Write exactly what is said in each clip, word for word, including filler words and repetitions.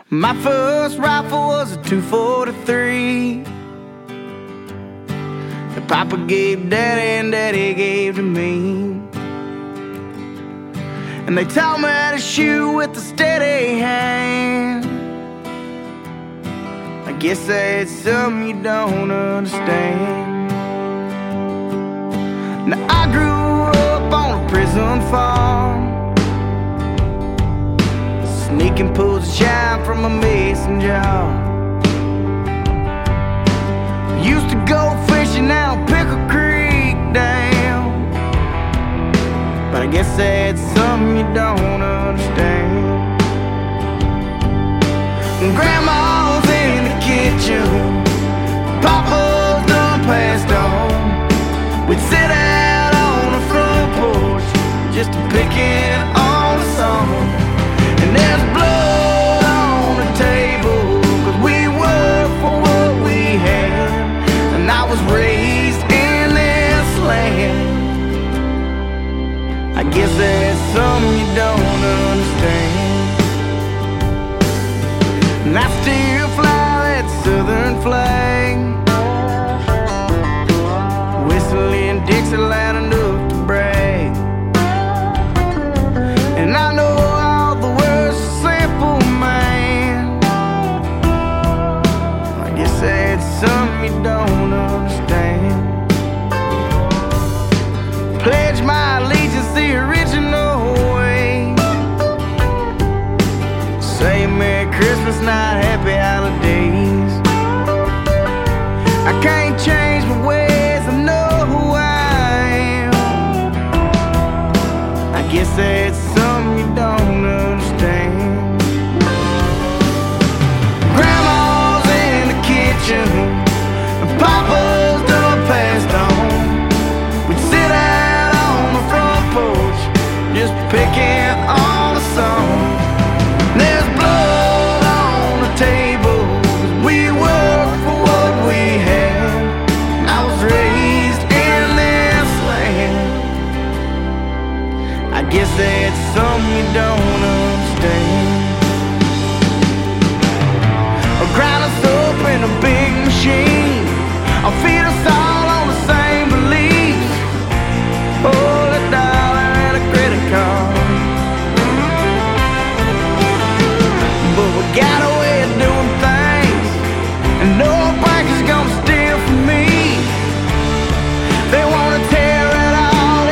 My first rifle was a two forty-three that Papa gave Daddy and Daddy gave to me. And they taught me how to shoot with a steady hand. I guess that's something you don't understand. Now I grew up on a prison farm, sneaking pulls of shine from a mason jar. Used to go fishing out on Pickle Creek down, but I guess that's something you don't understand. Grandma's in the kitchen, Papa's done passed on. We'd sit out on the front porch just a picking on the song. And there's blood on the table, 'cause we worked for what we had. And I was raised in this land. I guess that's something you don't understand. And I still fly that southern flag, whistling Dixieland enough to brag. And I know all the words to simple man. I guess that's something you don't understand. Pledge my allegiance the original way. Say Merry Christmas, not Happy Holidays. I can't change my ways, I know who I am. I guess that's something you don't understand. Grandma's in the kitchen, and Papa's done passed on. We'd sit out on the front porch just picking on a song. There's blood on the table, 'cause we worked for what we had. I was raised in this land. I guess that's something you don't understand. A grind us up in a big machine, I'll feed us all on the same beliefs. Hold a dollar and a credit card, but we got a way of doing things, and no bank is gonna steal from me. They wanna tear it all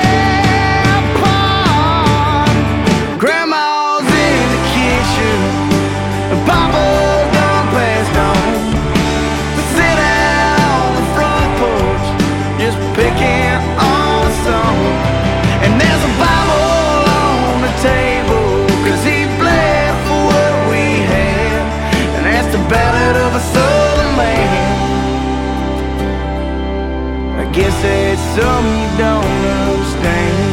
apart. Grandma's in the kitchen, and Papa's done passed on. Sit out on the front porch just picking on a song. And there's a Bible on the table, 'cause he bled for what we had. And that's the ballad of a southern man. I guess that's something you don't understand.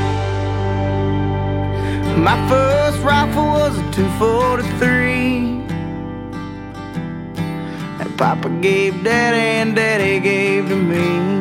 My first rifle was a two forty-three that Papa gave Daddy and Daddy gave to me.